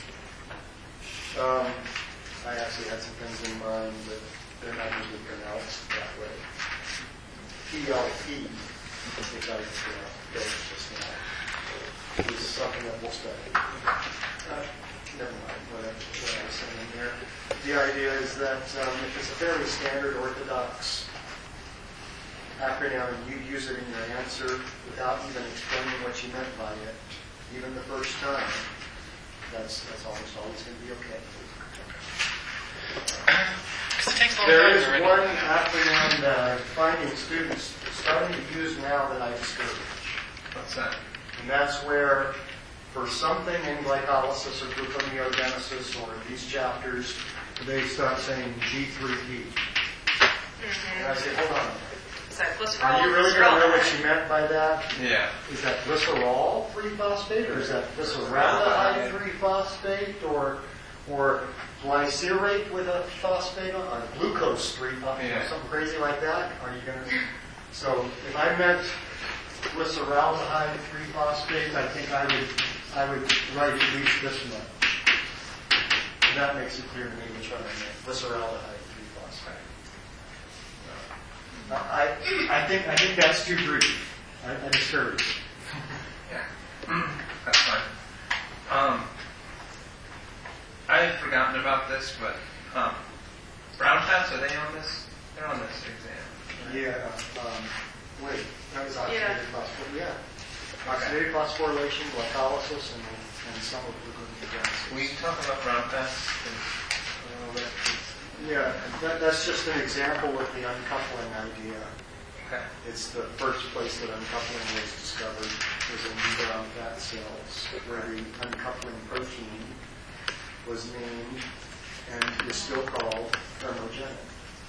else? um, I actually had some things in mind, but they're not usually pronounced that way. P L P, which I uh, just now, is something that we'll study. Uh, never mind what I, what I was saying there. The idea is that um, if it's a fairly standard orthodox acronym and you use it in your answer without even explaining what you meant by it, even the first time, that's that's almost always going to be okay. Because it takes a long There time is to write. one acronym that I'm finding students starting to use now that I discourage. What's that? And that's where, for something in glycolysis or gluconeogenesis or these chapters, they start saying G three P. And I say, hold on a minute. Is that glycerol? Are you really going to know what glycerol? you meant by that? Yeah. Is that glycerol three phosphate, or is that glyceraldehyde three phosphate, or or glycerate with a phosphate on, or glucose three phosphate, Yeah. something crazy like that? Are you going to? So if I meant glyceraldehyde three phosphate, I think I would I would write at least this one. And that makes it clear to me which one I meant. Glyceraldehyde three phosphate. I I think I think that's too brief. I, I discourage. Yeah. this, but um, brown fats, are they on this? They're on this exam. Yeah, um, wait, that was Yeah. oxidative phosphorylation. Yeah. Oxidative phosphorylation, glycolysis, and, and some of the gluconeogenesis. We talk about brown fats. Yeah, that, that's just an example of the uncoupling idea. Okay. It's the first place that uncoupling was discovered, was in brown fat cells, where the uncoupling protein was named and is still called thermogenic.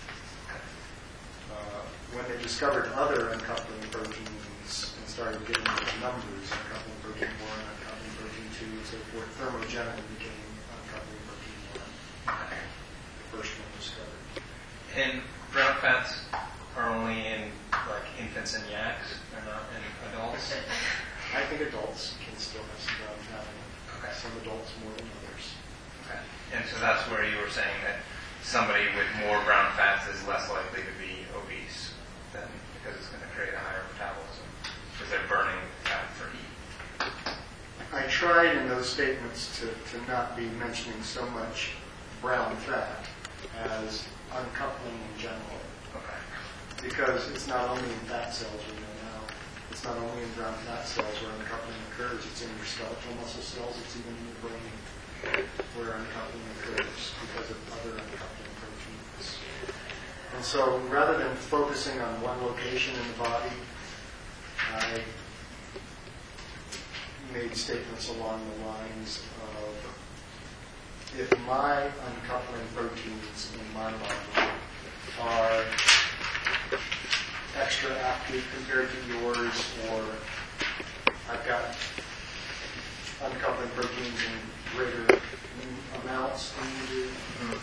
Uh, when they discovered other uncoupling proteins and started getting the numbers, uncoupling protein one, uncoupling protein two, and so forth, thermogenic became uncoupling protein one. The first one discovered. And brown fats are only in like infants and yaks, they're not in adults. I think adults can still have some brown fat in them. Okay. Some adults more than others. Okay. And so that's where you were saying that somebody with more brown fats is less likely to be obese than because it's going to create a higher metabolism because they're burning fat for heat. I tried in those statements to, to not be mentioning so much brown fat as uncoupling in general. Okay. Because it's not only in fat cells we know now. It's not only in brown fat cells where uncoupling occurs. It's in your skeletal muscle cells. It's even in your brain where uncoupling occurs because of other uncoupling proteins. And so rather than focusing on one location in the body, I made statements along the lines of if my uncoupling proteins in my body are extra active compared to yours, or I've got uncoupling proteins in greater amounts than you do,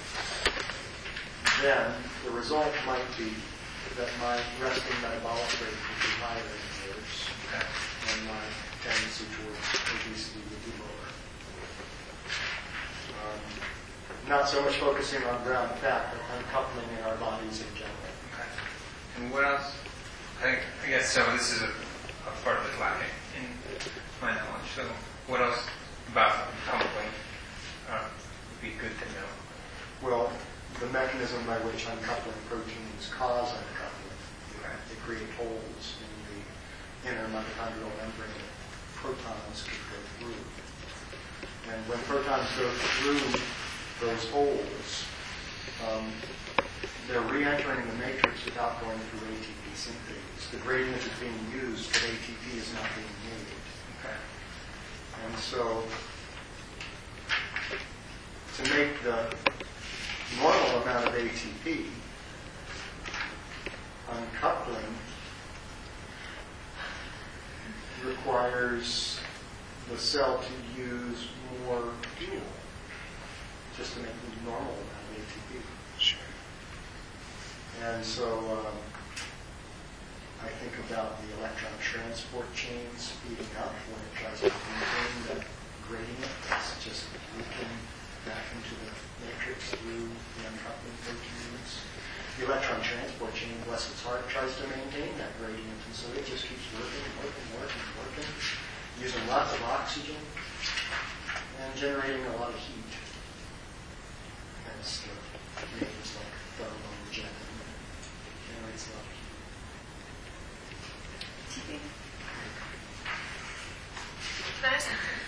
then the result might be that my resting metabolic rate would be higher than yours, Okay. and my tendency towards obesity would be lower. Um, not so much focusing on brown fat, but uncoupling in our bodies in general. Okay. And what else? I, I guess so. This is a, a part of it lacking in my knowledge. So, what else about coupling uh, would be good to know? Well, the mechanism by which uncoupling proteins cause uncoupling. Okay. They create holes in the inner mitochondrial membrane that protons could go through. And when protons go through those holes, um, they're re-entering the matrix without going through A T P synthase. The gradient is being used, but A T P is not being made. Okay. And so, to make the normal amount of A T P, uncoupling requires the cell to use more fuel just to make the normal amount of A T P. Sure. And so um, I think about the electron transport chain speeding up when it tries to maintain that gradient. It's just leaking back into the matrix through the uncoupling proteins. The electron transport chain, bless its heart, tries to maintain that gradient, and so it just keeps working, working, working, working, using lots of oxygen and generating a lot of heat. Hence the names like thermogenic. Generates a lot of heat. Nice.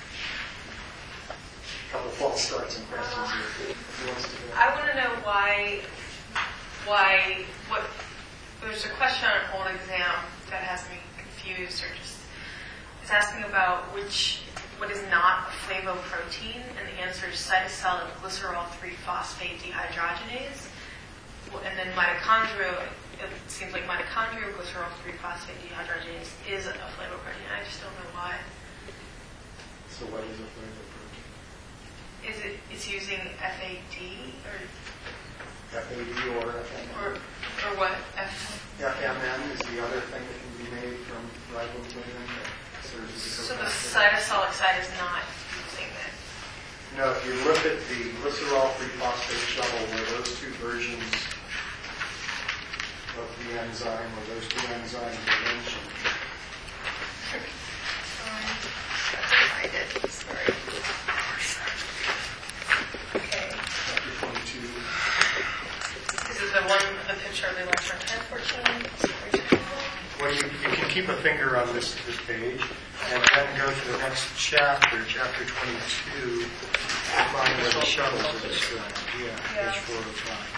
A couple false starts and questions here. Who wants to go? I want to know why, why, what, there's a question on an old exam that has me confused, or just, it's asking about which, what is not a flavoprotein, and the answer is cytosolic glycerol three phosphate dehydrogenase. Well, and then mitochondrial, it seems like mitochondrial glycerol three phosphate dehydrogenase is a flavoprotein. I just don't know why. So what is a flavoprotein? Is it, it's using F A D or F A D or F M or N? or what? F- F M N is the other thing that can be made from riboflavin that serves as a so the cofactor. cytosolic side is not using it. Now, if you look at the glycerol three phosphate shuttle, where those two versions of the enzyme, or those two enzymes are mentioned, I did. Sorry. Okay. chapter keep a finger on this, this page, and then go to the next chapter, chapter twenty-two, to find where the shuttles are described. Yeah, page four oh five.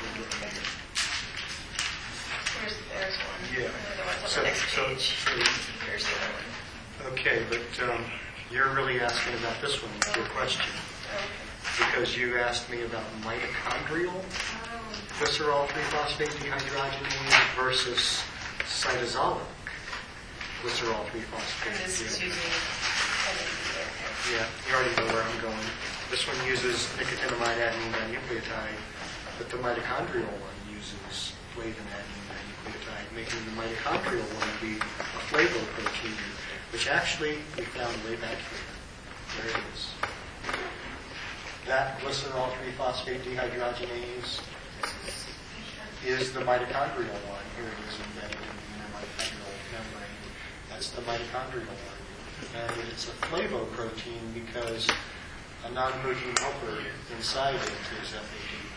There's, there's one. Yeah. The one's on So, the next so, page. so, Here's the other one. okay, but um, you're really asking about this one with your question. Because you asked me about mitochondrial glycerol three phosphate dehydrogenase versus cytosolic glycerol three phosphate. And this is dehydrogenase. using N A D. Yeah, you already know where I'm going. This one uses nicotinamide adenine dinucleotide, but the mitochondrial one uses flavin adenine dinucleotide, making the mitochondrial one be a flavoprotein, which actually we found way back here. There it is. That glycerol three phosphate dehydrogenase is the mitochondrial one. Here it is embedded in the inner mitochondrial membrane. That's the mitochondrial one. And it's a flavoprotein because a non-protein helper inside it is F A D.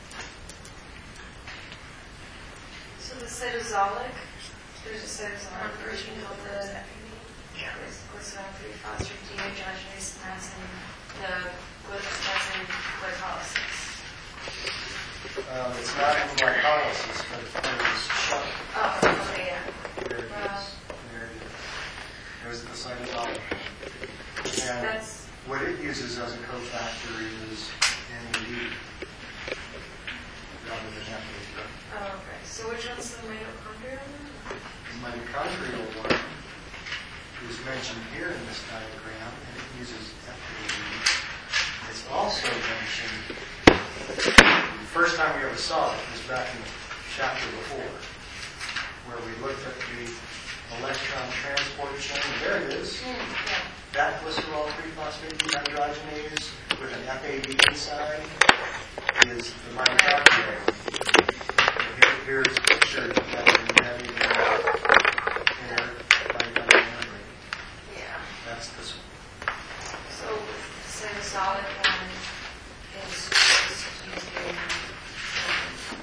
So the cytosolic, there's a cytosolic version of the glycerol three phosphate dehydrogenase, and that's in the glyc- that's in glycolysis. Um, it's not in glycolysis, but it's shut. Oh, okay, yeah. There it Wow. is. There it is. There's the cytosolic. And That's what it uses as a cofactor is N A D rather than F A D. oh, okay. So which one's the mitochondrial one? The mitochondrial one is mentioned here in this diagram, and it uses F A D. It's also mentioned, the first time we ever saw it was back in the chapter before, where we looked at the electron transport chain. There it is. Mm, yeah. That glycerol three phosphate dehydrogenase with an F A D inside is the mitochondria. Here, here's pictured as embedded in the inner mitochondrial membrane. Yeah. That's this one. So the cytosolic one is just using, um,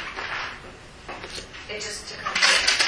it just to come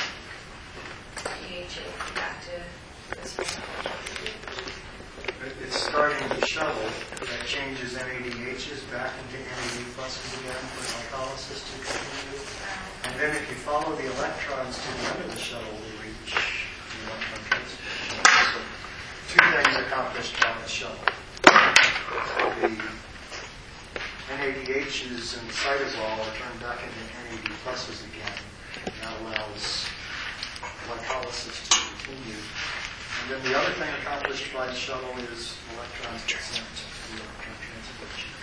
D H A back to this one. It- It's starting the shuttle that changes N A D H's back into N A D pluses again for glycolysis to continue. And then if you follow the electrons to the end of the shuttle, we reach the electron transport. So two things accomplished by the shuttle. The N A D H's and cytosol are turned back into N A D pluses again. And that allows glycolysis to continue. And then the other thing accomplished by the shuttle is electrons get sent to the electron transport chain.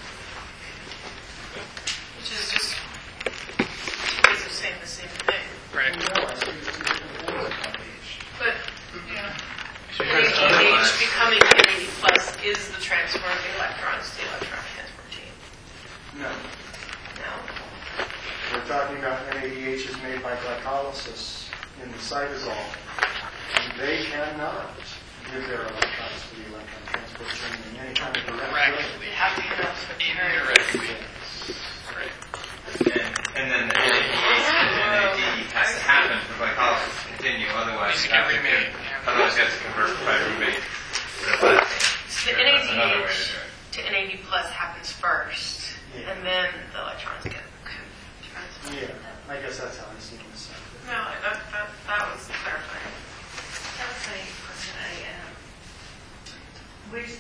Which is just two ways of saying the same thing. Right. No, I see the two different things accomplished. But, yeah. Because N A D H otherwise- becoming N A D plus is the transfer of the electrons to the electron transport chain. No. No? We're talking about N A D H is made by glycolysis in the cytosol. And they cannot give their electrons to the electron transport chain in any kind of direct way. Directly. They have to get up to the Indirectly. Right. And, and then the N A D H and N A D has to happen for glycolysis to continue, otherwise Needs to you have get to, remade. con- otherwise you have to convert pyruvate to lactate. So the That's another way to N A D H do it. to N A D plus happens first, Yeah. and then the electrons get transferred. Yeah, I guess that's how I see this. No, that, that, that was clarifying. That was my question. I, um, where's,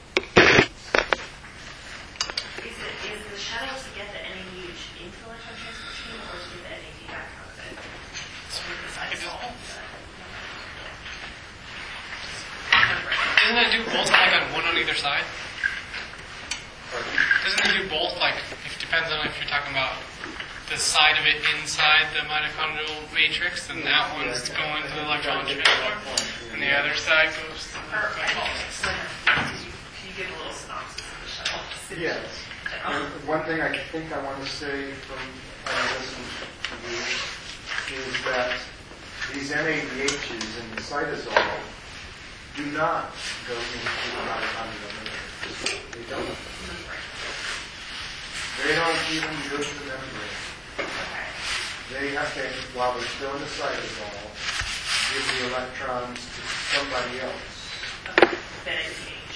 is it, is the shuttle to get the N A D H into the electron transport chain, or to get the N A D back out of it? Through the cytosol? Doesn't it do both, like on one on either side? Doesn't it do both? Like, it depends on if you're talking about the side of it inside the mitochondrial matrix, then that one's going to the electron transport, and the other side goes to the glycolysis. Can you give a little synopsis of the shuttle? Yes. And one thing I think I want to say from uh, listening to you is that these N A D H's in the cytosol do not go into the mitochondrial membrane. They don't. They don't even go to the membrane. They have to, while they're still in the cytosol, give the electrons to somebody else. Okay, then N A D H.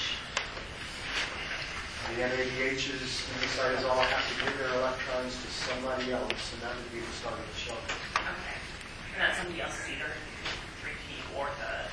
The N A D H's inside all have to give their electrons to somebody else, and that would be the start of the shelter. Okay. And that somebody else is either three P or the